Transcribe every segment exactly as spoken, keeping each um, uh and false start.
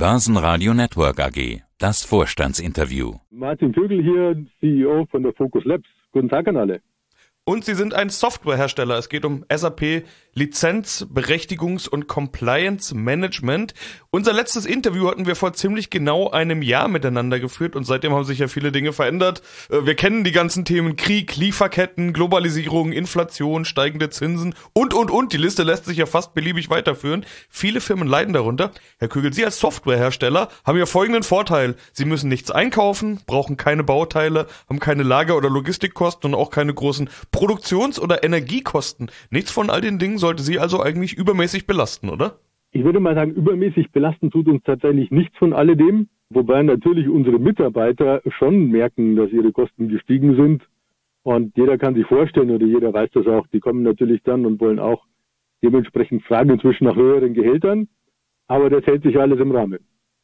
Börsenradio Network A G, das Vorstandsinterview. Martin Vögel hier, C E O von der Focus Labs. Guten Tag an alle. Und Sie sind ein Softwarehersteller. Es geht um S A P Lizenz-, Berechtigungs- und Compliance-Management. Unser letztes Interview hatten wir vor ziemlich genau einem Jahr miteinander geführt und seitdem haben sich ja viele Dinge verändert. Wir kennen die ganzen Themen Krieg, Lieferketten, Globalisierung, Inflation, steigende Zinsen und, und, und. Die Liste lässt sich ja fast beliebig weiterführen. Viele Firmen leiden darunter. Herr Kögel, Sie als Softwarehersteller haben ja folgenden Vorteil. Sie müssen nichts einkaufen, brauchen keine Bauteile, haben keine Lager- oder Logistikkosten und auch keine großen Produktions- oder Energiekosten. Nichts von all den Dingen sollte Sie also eigentlich übermäßig belasten, oder? Ich würde mal sagen, übermäßig belasten tut uns tatsächlich nichts von alledem, wobei natürlich unsere Mitarbeiter schon merken, dass ihre Kosten gestiegen sind. Und jeder kann sich vorstellen oder jeder weiß das auch, die kommen natürlich dann und wollen auch dementsprechend fragen inzwischen nach höheren Gehältern. Aber das hält sich alles im Rahmen.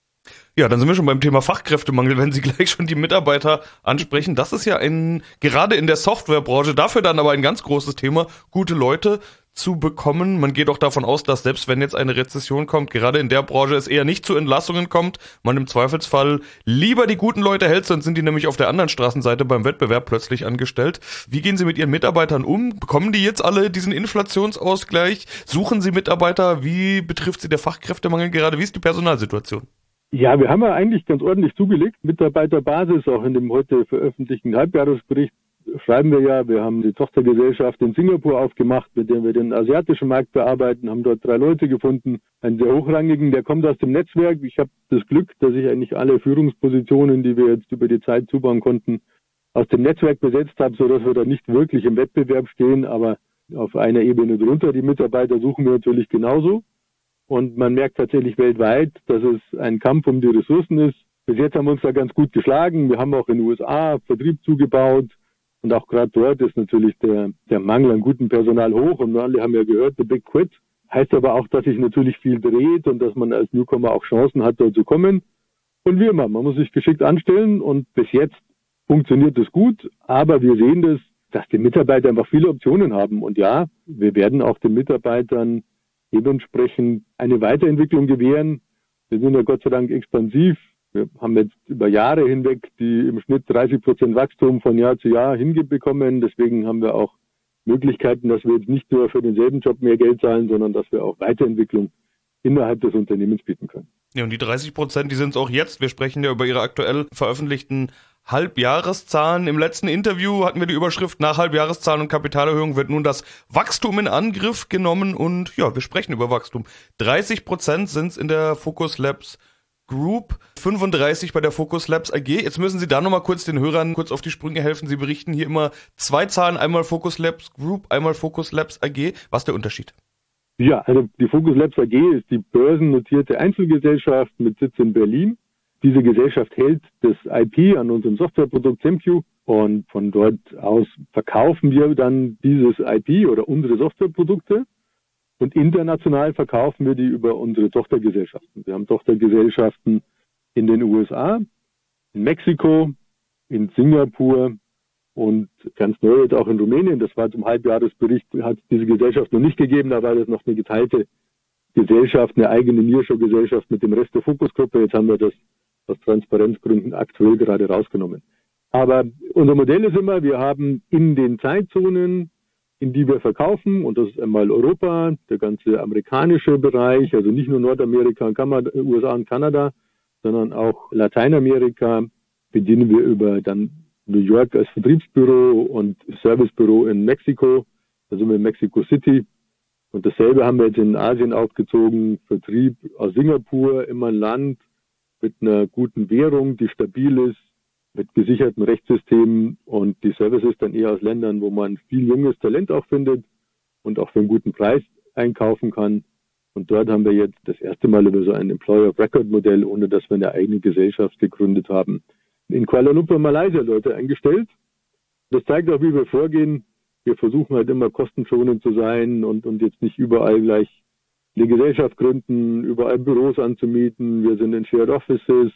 Ja, dann sind wir schon beim Thema Fachkräftemangel, wenn Sie gleich schon die Mitarbeiter ansprechen. Das ist ja ein, gerade in der Softwarebranche, dafür dann aber ein ganz großes Thema, gute Leute zu bekommen. Man geht auch davon aus, dass selbst wenn jetzt eine Rezession kommt, gerade in der Branche es eher nicht zu Entlassungen kommt, man im Zweifelsfall lieber die guten Leute hält, sonst sind die nämlich auf der anderen Straßenseite beim Wettbewerb plötzlich angestellt. Wie gehen Sie mit Ihren Mitarbeitern um? Bekommen die jetzt alle diesen Inflationsausgleich? Suchen Sie Mitarbeiter? Wie betrifft Sie der Fachkräftemangel gerade? Wie ist die Personalsituation? Ja, wir haben ja eigentlich ganz ordentlich zugelegt. Mitarbeiterbasis, auch in dem heute veröffentlichten Halbjahresbericht schreiben wir ja, wir haben die Tochtergesellschaft in Singapur aufgemacht, mit der wir den asiatischen Markt bearbeiten, haben dort drei Leute gefunden, einen sehr hochrangigen, der kommt aus dem Netzwerk. Ich habe das Glück, dass ich eigentlich alle Führungspositionen, die wir jetzt über die Zeit zubauen konnten, aus dem Netzwerk besetzt habe, sodass wir da nicht wirklich im Wettbewerb stehen, aber auf einer Ebene drunter. Die Mitarbeiter suchen wir natürlich genauso. Und man merkt tatsächlich weltweit, dass es ein Kampf um die Ressourcen ist. Bis jetzt haben wir uns da ganz gut geschlagen. Wir haben auch in den U S A Vertrieb zugebaut. Und auch gerade dort ist natürlich der, der Mangel an gutem Personal hoch. Und alle haben ja gehört, the big quit. Heißt aber auch, dass sich natürlich viel dreht und dass man als Newcomer auch Chancen hat, dort zu kommen. Und wie immer, man muss sich geschickt anstellen. Und bis jetzt funktioniert das gut. Aber wir sehen das, dass die Mitarbeiter einfach viele Optionen haben. Und ja, wir werden auch den Mitarbeitern dementsprechend eine Weiterentwicklung gewähren. Wir sind ja Gott sei Dank expansiv. Wir haben jetzt über Jahre hinweg die im Schnitt dreißig Prozent Wachstum von Jahr zu Jahr hinbekommen. Deswegen haben wir auch Möglichkeiten, dass wir jetzt nicht nur für denselben Job mehr Geld zahlen, sondern dass wir auch Weiterentwicklung innerhalb des Unternehmens bieten können. Ja, und die dreißig Prozent, die sind es auch jetzt. Wir sprechen ja über Ihre aktuell veröffentlichten Halbjahreszahlen. Im letzten Interview hatten wir die Überschrift nach Halbjahreszahlen und Kapitalerhöhung wird nun das Wachstum in Angriff genommen und ja, wir sprechen über Wachstum. dreißig Prozent sind es in der Focus Labs Group, fünfunddreißig bei der Focus Labs A G. Jetzt müssen Sie da nochmal kurz den Hörern kurz auf die Sprünge helfen. Sie berichten hier immer zwei Zahlen, einmal Focus Labs Group, einmal Focus Labs A G. Was ist der Unterschied? Ja, also die Focus Labs A G ist die börsennotierte Einzelgesellschaft mit Sitz in Berlin. Diese Gesellschaft hält das I P an unserem Softwareprodukt SimQ und von dort aus verkaufen wir dann dieses I P oder unsere Softwareprodukte und international verkaufen wir die über unsere Tochtergesellschaften. Wir haben Tochtergesellschaften in den U S A, in Mexiko, in Singapur und ganz neu jetzt auch in Rumänien. Das war zum Halbjahresbericht, hat es diese Gesellschaft noch nicht gegeben, da war das noch eine geteilte Gesellschaft, eine eigene Nearshore-Gesellschaft mit dem Rest der Fokusgruppe. Jetzt haben wir das aus Transparenzgründen aktuell gerade rausgenommen. Aber unser Modell ist immer, wir haben in den Zeitzonen, in die wir verkaufen, und das ist einmal Europa, der ganze amerikanische Bereich, also nicht nur Nordamerika, U S A und Kanada, sondern auch Lateinamerika, bedienen wir über dann New York als Vertriebsbüro und Servicebüro in Mexiko, da sind wir in Mexico City. Und dasselbe haben wir jetzt in Asien aufgezogen, Vertrieb aus Singapur, immer ein Land mit einer guten Währung, die stabil ist, mit gesicherten Rechtssystemen und die Services dann eher aus Ländern, wo man viel junges Talent auch findet und auch für einen guten Preis einkaufen kann. Und dort haben wir jetzt das erste Mal über so ein Employer of Record Modell, ohne dass wir eine eigene Gesellschaft gegründet haben, in Kuala Lumpur, Malaysia Leute eingestellt. Das zeigt auch, wie wir vorgehen. Wir versuchen halt immer kostenschonend zu sein und, und jetzt nicht überall gleich eine Gesellschaft gründen, überall Büros anzumieten. Wir sind in Shared Offices.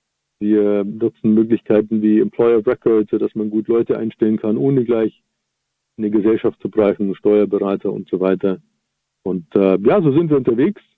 Wir nutzen Möglichkeiten wie Employer of Record, sodass man gut Leute einstellen kann, ohne gleich eine Gesellschaft zu brauchen, Steuerberater und so weiter. Und äh, ja, so sind wir unterwegs.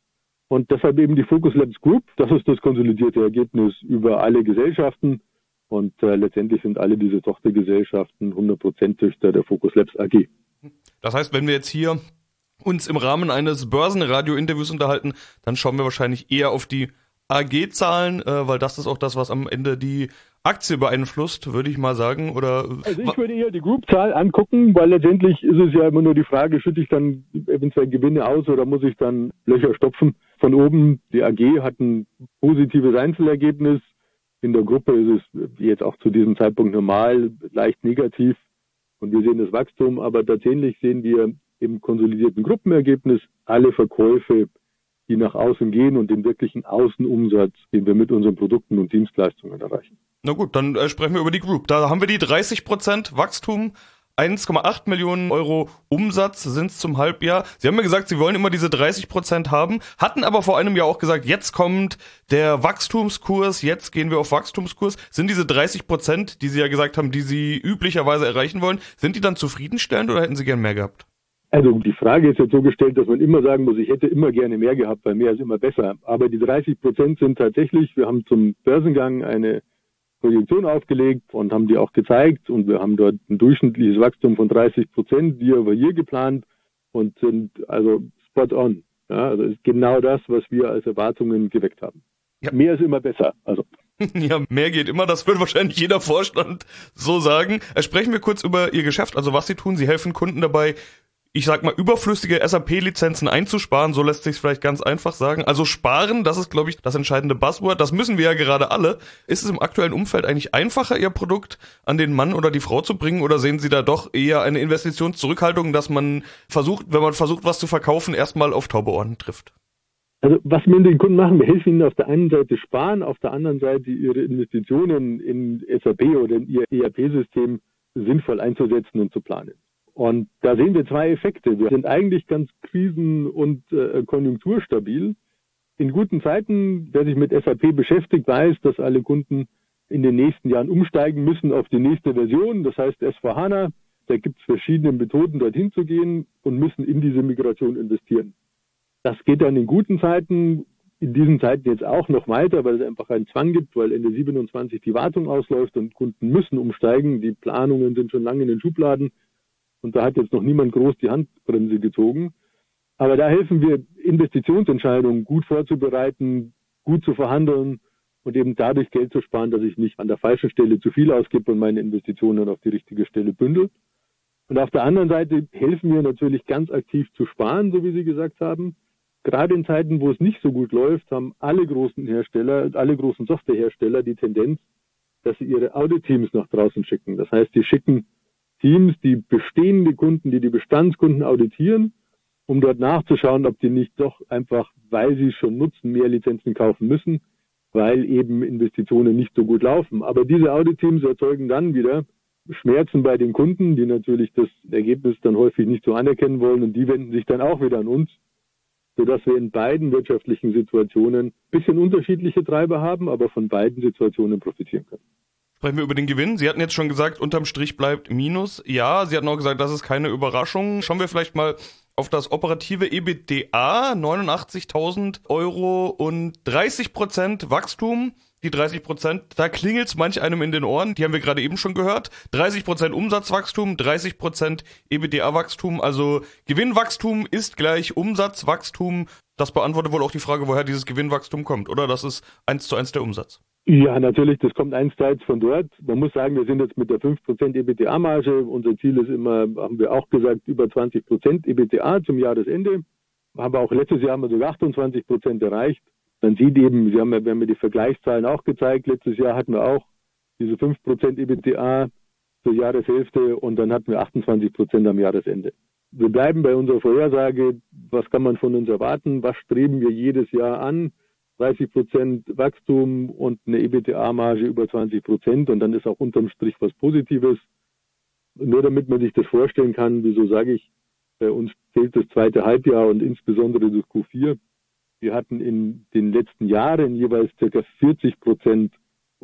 Und deshalb eben die Focus Labs Group. Das ist das konsolidierte Ergebnis über alle Gesellschaften. Und äh, letztendlich sind alle diese Tochtergesellschaften hundert Prozent Töchter der Focus Labs A G. Das heißt, wenn wir jetzt hier uns im Rahmen eines Börsenradio-Interviews unterhalten, dann schauen wir wahrscheinlich eher auf die A G-Zahlen, äh, weil das ist auch das, was am Ende die Aktie beeinflusst, würde ich mal sagen. Oder also ich würde eher die Group-Zahl angucken, weil letztendlich ist es ja immer nur die Frage, schütte ich dann eventuell Gewinne aus oder muss ich dann Löcher stopfen? Von oben, die A G hat ein positives Einzelergebnis. In der Gruppe ist es jetzt auch zu diesem Zeitpunkt normal, leicht negativ. Und wir sehen das Wachstum, aber tatsächlich sehen wir im konsolidierten Gruppenergebnis alle Verkäufe, die nach außen gehen und den wirklichen Außenumsatz, den wir mit unseren Produkten und Dienstleistungen erreichen. Na gut, dann äh, sprechen wir über die Group. Da haben wir die dreißig Prozent Wachstum, eins Komma acht Millionen Euro Umsatz sind es zum Halbjahr. Sie haben mir gesagt, Sie wollen immer diese dreißig Prozent haben, hatten aber vor einem Jahr auch gesagt, jetzt kommt der Wachstumskurs, jetzt gehen wir auf Wachstumskurs. Sind diese dreißig Prozent, die Sie ja gesagt haben, die Sie üblicherweise erreichen wollen, sind die dann zufriedenstellend oder hätten Sie gern mehr gehabt? Also die Frage ist jetzt so gestellt, dass man immer sagen muss, ich hätte immer gerne mehr gehabt, weil mehr ist immer besser. Aber die dreißig Prozent sind tatsächlich, wir haben zum Börsengang eine Projektion aufgelegt und haben die auch gezeigt und wir haben dort ein durchschnittliches Wachstum von dreißig Prozent year over year geplant und sind also spot on. Ja, also ist genau das, was wir als Erwartungen geweckt haben. Ja. Mehr ist immer besser. Also. Ja, mehr geht immer, das wird wahrscheinlich jeder Vorstand so sagen. Sprechen wir kurz über Ihr Geschäft, also was Sie tun. Sie helfen Kunden dabei, ich sag mal, überflüssige S A P-Lizenzen einzusparen, so lässt sich's vielleicht ganz einfach sagen. Also sparen, das ist, glaube ich, das entscheidende Buzzword. Das müssen wir ja gerade alle. Ist es im aktuellen Umfeld eigentlich einfacher, Ihr Produkt an den Mann oder die Frau zu bringen? Oder sehen Sie da doch eher eine Investitionszurückhaltung, dass man versucht, wenn man versucht, was zu verkaufen, erstmal auf taube Ohren trifft? Also was wir den Kunden machen, wir helfen ihnen auf der einen Seite sparen, auf der anderen Seite ihre Investitionen in S A P oder in ihr E R P-System sinnvoll einzusetzen und zu planen. Und da sehen wir zwei Effekte. Wir sind eigentlich ganz krisen- und äh, konjunkturstabil. In guten Zeiten, wer sich mit S A P beschäftigt, weiß, dass alle Kunden in den nächsten Jahren umsteigen müssen auf die nächste Version. Das heißt S vier HANA. Da gibt es verschiedene Methoden, dorthin zu gehen und müssen in diese Migration investieren. Das geht dann in guten Zeiten, in diesen Zeiten jetzt auch noch weiter, weil es einfach einen Zwang gibt, weil Ende siebenundzwanzig die Wartung ausläuft und Kunden müssen umsteigen. Die Planungen sind schon lange in den Schubladen. Und da hat jetzt noch niemand groß die Handbremse gezogen. Aber da helfen wir, Investitionsentscheidungen gut vorzubereiten, gut zu verhandeln und eben dadurch Geld zu sparen, dass ich nicht an der falschen Stelle zu viel ausgebe und meine Investitionen auf die richtige Stelle bündel. Und auf der anderen Seite helfen wir natürlich ganz aktiv zu sparen, so wie Sie gesagt haben. Gerade in Zeiten, wo es nicht so gut läuft, haben alle großen Hersteller, alle großen Softwarehersteller die Tendenz, dass sie ihre Audit-Teams nach draußen schicken. Das heißt, sie schicken Teams, die bestehende Kunden, die die Bestandskunden auditieren, um dort nachzuschauen, ob die nicht doch einfach, weil sie schon nutzen, mehr Lizenzen kaufen müssen, weil eben Investitionen nicht so gut laufen. Aber diese Audit-Teams erzeugen dann wieder Schmerzen bei den Kunden, die natürlich das Ergebnis dann häufig nicht so anerkennen wollen und die wenden sich dann auch wieder an uns, sodass wir in beiden wirtschaftlichen Situationen ein bisschen unterschiedliche Treiber haben, aber von beiden Situationen profitieren können. Sprechen wir über den Gewinn. Sie hatten jetzt schon gesagt, unterm Strich bleibt Minus. Ja, Sie hatten auch gesagt, das ist keine Überraschung. Schauen wir vielleicht mal auf das operative EBITDA. neunundachtzigtausend Euro und dreißig Prozent Wachstum. Die dreißig Prozent, da klingelt's manch einem in den Ohren. Die haben wir gerade eben schon gehört. dreißig Prozent Umsatzwachstum, dreißig Prozent EBITDA-Wachstum. Also Gewinnwachstum ist gleich Umsatzwachstum. Das beantwortet wohl auch die Frage, woher dieses Gewinnwachstum kommt, oder? Das ist eins zu eins der Umsatz. Ja, natürlich, das kommt einsteils von dort. Man muss sagen, wir sind jetzt mit der fünf Prozent EBITDA-Marge. Unser Ziel ist immer, haben wir auch gesagt, über zwanzig Prozent EBITDA zum Jahresende. Aber auch letztes Jahr haben wir sogar achtundzwanzig Prozent erreicht. Man sieht eben, Sie haben ja, wir haben ja die Vergleichszahlen auch gezeigt. Letztes Jahr hatten wir auch diese fünf Prozent EBITDA zur Jahreshälfte und dann hatten wir achtundzwanzig Prozent am Jahresende. Wir bleiben bei unserer Vorhersage. Was kann man von uns erwarten? Was streben wir jedes Jahr an? dreißig Prozent Wachstum und eine EBITDA-Marge über zwanzig Prozent und dann ist auch unterm Strich was Positives. Nur damit man sich das vorstellen kann, wieso sage ich, bei uns fehlt das zweite Halbjahr und insbesondere das Q vier. Wir hatten in den letzten Jahren jeweils ca. vierzig Prozent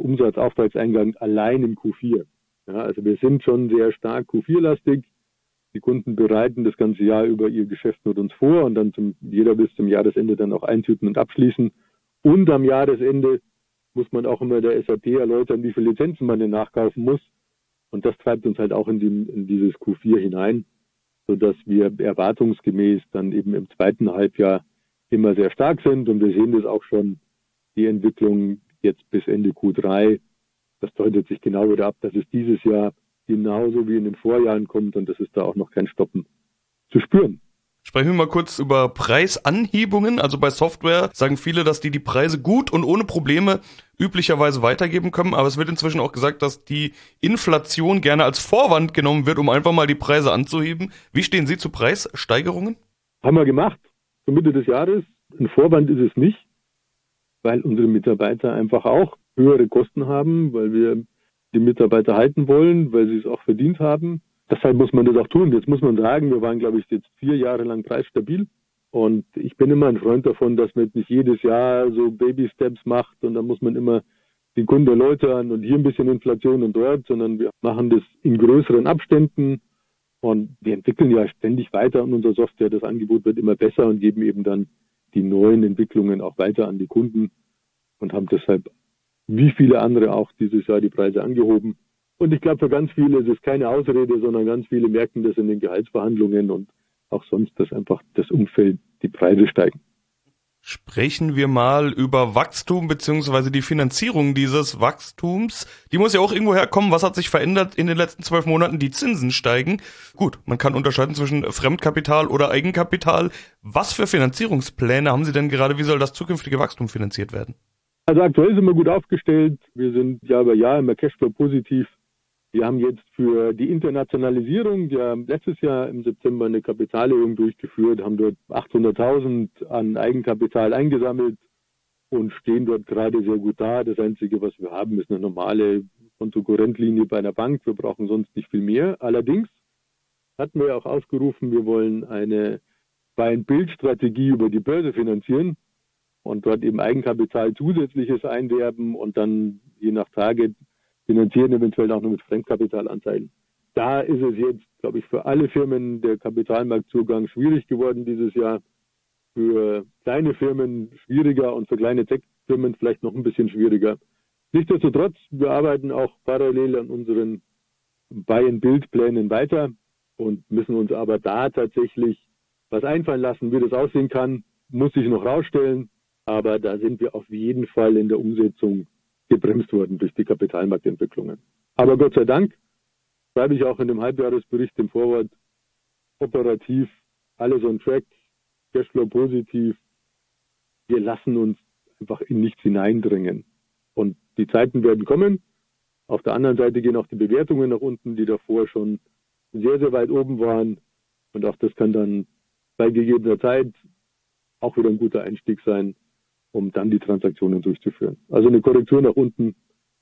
Umsatzauftragseingang allein im Q vier. Ja, also wir sind schon sehr stark Q vier-lastig Die Kunden bereiten das ganze Jahr über ihr Geschäft mit uns vor und dann zum, jeder bis zum Jahresende dann auch eintüten und abschließen. Und am Jahresende muss man auch immer der S A P erläutern, wie viele Lizenzen man denn nachkaufen muss. Und das treibt uns halt auch in, die, in dieses Q vier hinein, sodass wir erwartungsgemäß dann eben im zweiten Halbjahr immer sehr stark sind. Und wir sehen das auch schon, die Entwicklung jetzt bis Ende Q drei. Das deutet sich genau wieder ab, dass es dieses Jahr genauso wie in den Vorjahren kommt und das ist da auch noch kein Stoppen zu spüren. Sprechen wir mal kurz über Preisanhebungen. Also bei Software sagen viele, dass die die Preise gut und ohne Probleme üblicherweise weitergeben können. Aber es wird inzwischen auch gesagt, dass die Inflation gerne als Vorwand genommen wird, um einfach mal die Preise anzuheben. Wie stehen Sie zu Preissteigerungen? Haben wir gemacht, zur Mitte des Jahres. Ein Vorwand ist es nicht, weil unsere Mitarbeiter einfach auch höhere Kosten haben, weil wir die Mitarbeiter halten wollen, weil sie es auch verdient haben. Deshalb muss man das auch tun. Jetzt muss man sagen, wir waren, glaube ich, jetzt vier Jahre lang preisstabil. Und ich bin immer ein Freund davon, dass man nicht jedes Jahr so Baby-Steps macht und dann muss man immer den Kunden erläutern und hier ein bisschen Inflation und dort, sondern wir machen das in größeren Abständen und wir entwickeln ja ständig weiter an unserer Software. Das Angebot wird immer besser und geben eben dann die neuen Entwicklungen auch weiter an die Kunden und haben deshalb wie viele andere auch dieses Jahr die Preise angehoben. Und ich glaube, für ganz viele ist es keine Ausrede, sondern ganz viele merken das in den Gehaltsverhandlungen und auch sonst, dass einfach das Umfeld, die Preise steigen. Sprechen wir mal über Wachstum beziehungsweise die Finanzierung dieses Wachstums. Die muss ja auch irgendwo herkommen. Was hat sich verändert in den letzten zwölf Monaten? Die Zinsen steigen. Gut, man kann unterscheiden zwischen Fremdkapital oder Eigenkapital. Was für Finanzierungspläne haben Sie denn gerade? Wie soll das zukünftige Wachstum finanziert werden? Also aktuell sind wir gut aufgestellt. Wir sind Jahr über Jahr immer Cashflow positiv. Wir haben jetzt für die Internationalisierung ja letztes Jahr im September eine Kapitalerhöhung durchgeführt, haben dort achthunderttausend an Eigenkapital eingesammelt und stehen dort gerade sehr gut da. Das Einzige, was wir haben, ist eine normale Kontokorrentlinie bei einer Bank. Wir brauchen sonst nicht viel mehr. Allerdings hatten wir auch ausgerufen, wir wollen eine Buy-and-Build-Strategie über die Börse finanzieren und dort eben Eigenkapital zusätzliches einwerben und dann je nach Tage finanzieren, eventuell auch nur mit Fremdkapitalanteilen. Da ist es jetzt, glaube ich, für alle Firmen der Kapitalmarktzugang schwierig geworden dieses Jahr. Für kleine Firmen schwieriger und für kleine Tech-Firmen vielleicht noch ein bisschen schwieriger. Nichtsdestotrotz, wir arbeiten auch parallel an unseren Buy-and-Build-Plänen weiter und müssen uns aber da tatsächlich was einfallen lassen. Wie das aussehen kann, muss sich noch rausstellen. Aber da sind wir auf jeden Fall in der Umsetzung gebremst worden durch die Kapitalmarktentwicklungen. Aber Gott sei Dank, schreibe ich auch in dem Halbjahresbericht im Vorwort, operativ alles on track, Cashflow positiv. Wir lassen uns einfach in nichts hineindringen. Und die Zeiten werden kommen. Auf der anderen Seite gehen auch die Bewertungen nach unten, die davor schon sehr, sehr weit oben waren. Und auch das kann dann bei gegebener Zeit auch wieder ein guter Einstieg sein, um dann die Transaktionen durchzuführen. Also eine Korrektur nach unten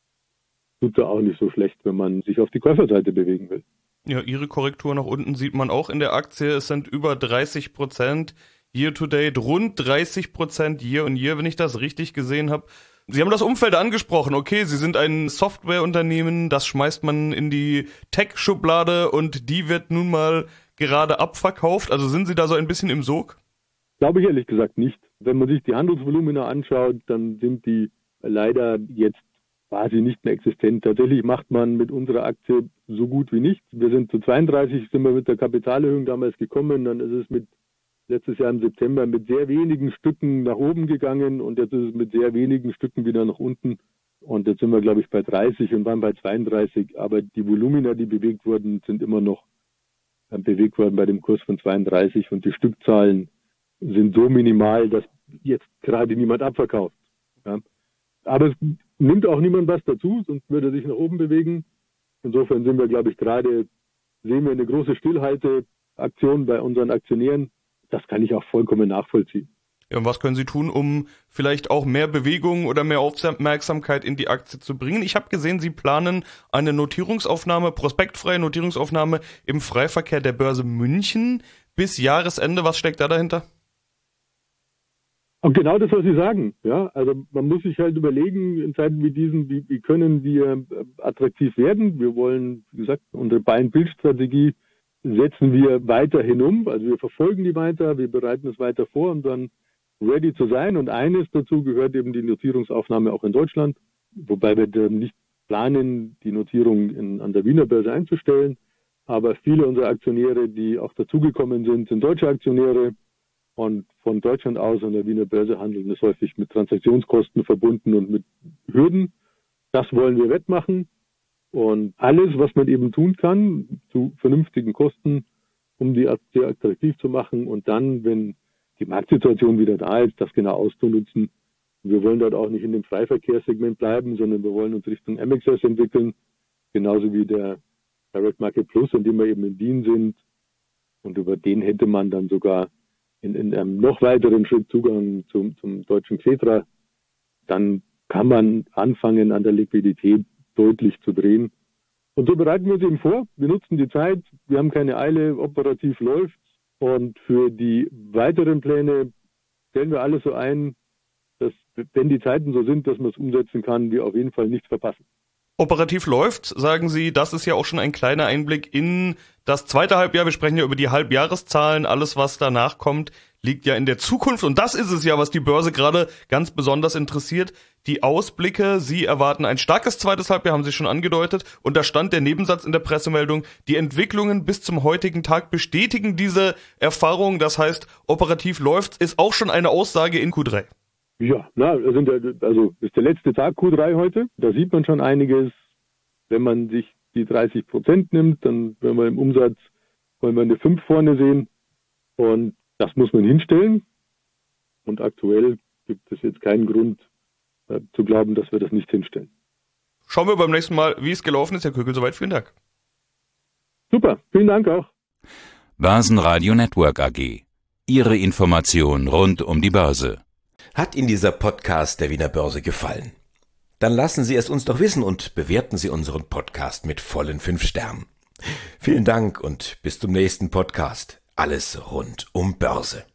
tut da auch nicht so schlecht, wenn man sich auf die Käuferseite bewegen will. Ja, Ihre Korrektur nach unten sieht man auch in der Aktie. Es sind über dreißig Prozent year to date, rund dreißig Prozent year on year, wenn ich das richtig gesehen habe. Sie haben das Umfeld angesprochen. Okay, Sie sind ein Softwareunternehmen, das schmeißt man in die Tech-Schublade und die wird nun mal gerade abverkauft. Also sind Sie da so ein bisschen im Sog? Glaube ich ehrlich gesagt nicht. Wenn man sich die Handelsvolumina anschaut, dann sind die leider jetzt quasi nicht mehr existent. Tatsächlich macht man mit unserer Aktie so gut wie nichts. Wir sind zu zweiunddreißig, sind wir mit der Kapitalerhöhung damals gekommen, dann ist es mit letztes Jahr im September mit sehr wenigen Stücken nach oben gegangen und jetzt ist es mit sehr wenigen Stücken wieder nach unten. Und jetzt sind wir, glaube ich, bei dreißig und waren bei zweiunddreißig. Aber die Volumina, die bewegt wurden, sind immer noch bewegt worden bei dem Kurs von zweiunddreißig und die Stückzahlen sind so minimal, dass jetzt gerade niemand abverkauft. Ja. Aber es nimmt auch niemand was dazu, sonst würde er sich nach oben bewegen. Insofern sind wir, glaube ich, gerade, sehen wir eine große Stillhalteaktion bei unseren Aktionären. Das kann ich auch vollkommen nachvollziehen. Ja, und was können Sie tun, um vielleicht auch mehr Bewegung oder mehr Aufmerksamkeit in die Aktie zu bringen? Ich habe gesehen, Sie planen eine Notierungsaufnahme, prospektfreie Notierungsaufnahme im Freiverkehr der Börse München bis Jahresende. Was steckt da dahinter? Und genau das, was Sie sagen. Ja, also man muss sich halt überlegen, in Zeiten wie diesen, wie, wie können wir attraktiv werden? Wir wollen, wie gesagt, unsere Buy-and-Build-Strategie setzen wir weiterhin um. Also wir verfolgen die weiter, wir bereiten es weiter vor, um dann ready zu sein. Und eines dazu gehört eben die Notierungsaufnahme auch in Deutschland, wobei wir dann nicht planen, die Notierung in, an der Wiener Börse einzustellen. Aber viele unserer Aktionäre, die auch dazugekommen sind, sind deutsche Aktionäre. Und von Deutschland aus an der Wiener Börse handeln ist häufig mit Transaktionskosten verbunden und mit Hürden. Das wollen wir wettmachen. Und alles, was man eben tun kann, zu vernünftigen Kosten, um die Aktie attraktiv zu machen. Und dann, wenn die Marktsituation wieder da ist, das genau auszunutzen. Wir wollen dort auch nicht in dem Freiverkehrssegment bleiben, sondern wir wollen uns Richtung M X S entwickeln. Genauso wie der Direct Market Plus, in dem wir eben in Wien sind. Und über den hätte man dann sogar in, in einem noch weiteren Schritt Zugang zum, zum deutschen Xetra. Dann kann man anfangen, an der Liquidität deutlich zu drehen. Und so bereiten wir uns eben vor. Wir nutzen die Zeit. Wir haben keine Eile. Operativ läuft. Und für die weiteren Pläne stellen wir alles so ein, dass, wenn die Zeiten so sind, dass man es umsetzen kann, wir auf jeden Fall nichts verpassen. Operativ läuft, sagen Sie, das ist ja auch schon ein kleiner Einblick in das zweite Halbjahr. Wir sprechen ja über die Halbjahreszahlen. Alles, was danach kommt, liegt ja in der Zukunft. Und das ist es ja, was die Börse gerade ganz besonders interessiert. Die Ausblicke. Sie erwarten ein starkes zweites Halbjahr, haben Sie schon angedeutet. Und da stand der Nebensatz in der Pressemeldung, die Entwicklungen bis zum heutigen Tag bestätigen diese Erfahrung. Das heißt, operativ läuft, ist auch schon eine Aussage in Q drei. Ja, na, sind ja, also ist der letzte Tag Q drei heute. Da sieht man schon einiges. Wenn man sich die dreißig Prozent nimmt, dann, wenn wir im Umsatz, wollen wir eine fünf vorne sehen. Und das muss man hinstellen. Und aktuell gibt es jetzt keinen Grund äh, zu glauben, dass wir das nicht hinstellen. Schauen wir beim nächsten Mal, wie es gelaufen ist. Herr Kögel, soweit. Vielen Dank. Super, vielen Dank auch. Börsenradio Network A G. Ihre Information rund um die Börse. Hat Ihnen dieser Podcast der Wiener Börse gefallen? Dann lassen Sie es uns doch wissen und bewerten Sie unseren Podcast mit vollen fünf Sternen. Vielen Dank und bis zum nächsten Podcast. Alles rund um Börse.